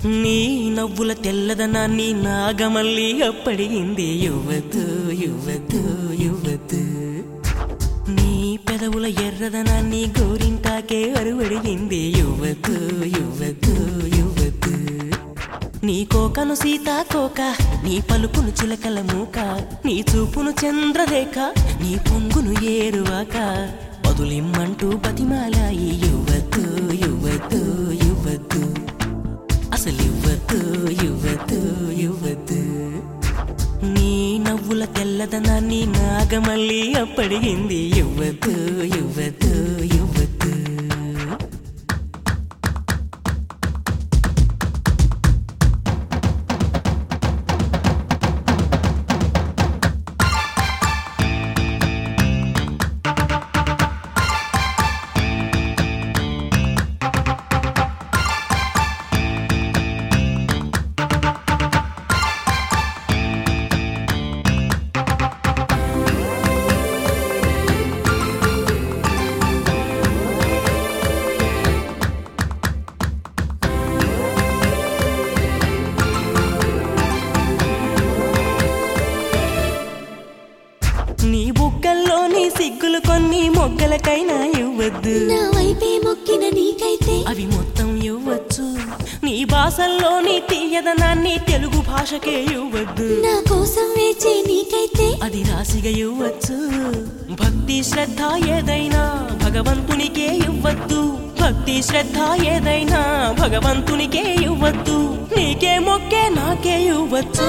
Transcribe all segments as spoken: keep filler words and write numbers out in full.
నీ నవ్వుల తెల్లదనాన్ని నాగమల్లి అప్పడిగింది యువతు యువతు యువతు. నీ పెదవుల ఎర్రదనాన్ని గోరింటాకే అరువడిగింది యువతు యువతు యువతు. నీ కోకను సీతాకోక, నీ పలుకును చిలకల మూక, నీ చూపును చంద్రరేఖ, నీ పొంగును ఏరువాక, వదులిమ్మంటూ బతిమాలాయి యువతు యువతు యువతు. అసలివ్వతు యువతు యువతు. నీ నవ్వుల తెల్లదనాన్ని నాగమల్లి అప్పడిగింది యువతు యువతు యువతు. నీ బుగ్గల్లోని సిగ్గులు కొన్ని మొగ్గలకైనా ఇవ్వద్దు. నా వైపే మొక్కిన నీకైతే అవి మొత్తం ఇవ్వచ్చు. నీ భాషల్లోని తీయదనాన్ని తెలుగు భాషకే ఇవ్వద్దు. నా కోసం వేచే నీకైతే అది రాసిగా ఇవ్వచ్చు. భక్తి శ్రద్ధ ఏదైనా భగవంతునికే ఇవ్వద్దు. భక్తి శ్రద్ధ ఏదైనా భగవంతునికే ఇవ్వద్దు. నీకే మొక్కే నాకే ఇవ్వచ్చు.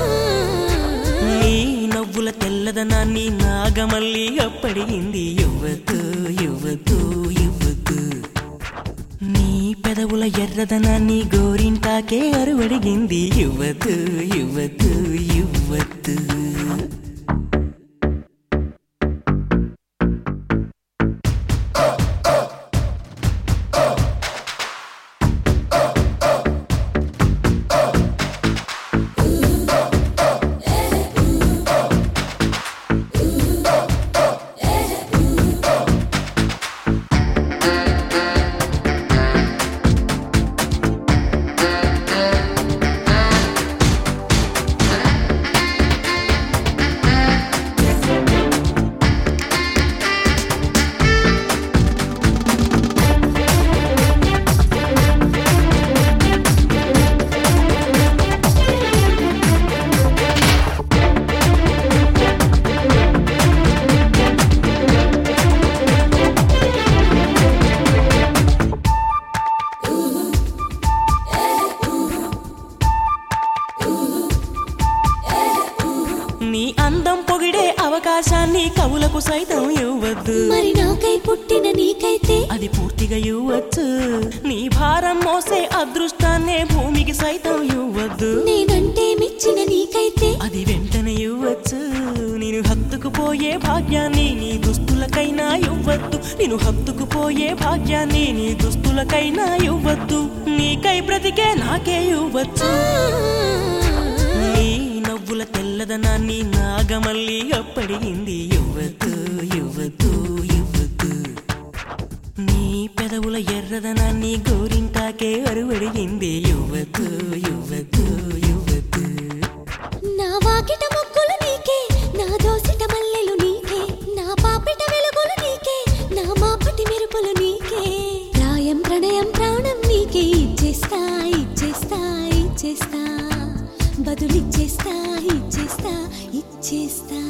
నీ నవ్వుల తెల్లదనాన్ని నాగమల్లి అప్పడిగింది యువతు యువతు యువతు. నీ పెదవుల ఎర్రదనాన్ని గోరింటాకే అరువడిగింది యువతు యువతు యువతు. నీ అందం పొగిడే అవకాశాన్ని కవులకు సైతం ఇవ్వద్దు. మరి నాకై పుట్టిన నీకైతే అది పూర్తిగా ఇవ్వచ్చు. నీ భారం మోసే అదృష్టాన్నే భూమికి సైతం ఇవ్వద్దు. నేనంటే మెచ్చిన నీకైతే అది వెంటనే ఇవ్వచ్చు. నేను హత్తుకుపోయే భాగ్యాన్ని నీ దుస్తులకైనా ఇవ్వద్దు. నేను హత్తుకుపోయే భాగ్యాన్ని నీ దుస్తులకైనా ఇవ్వద్దు. నీకై బ్రతికే నాకే ఇవ్వచ్చు. నీ నవ్వుల తెల్లదనాన్ని నాగమల్లి అప్పడిగింది యువతు యువతు యువతు. నీ పెదవుల ఎర్రదనాన్ని గోరింటాకే అరువడిగింది యువతు యువతు యువతు. నా వాకిట మొక్కులు నీకే, నా దోసిట మల్లెలు నీకే, నా పాపిట వెలుగులు నీకే, నా మాపటి మెరుపులు నీకే. ప్రాయం ప్రణయం ప్రాణం నీకే ఇచ్చేస్తా ఇచ్చేస్తా ఇచ్చేస్తా, బదులిచ్చేస్తా ఇచ్చేస్తా ఇచ్చేస్తా.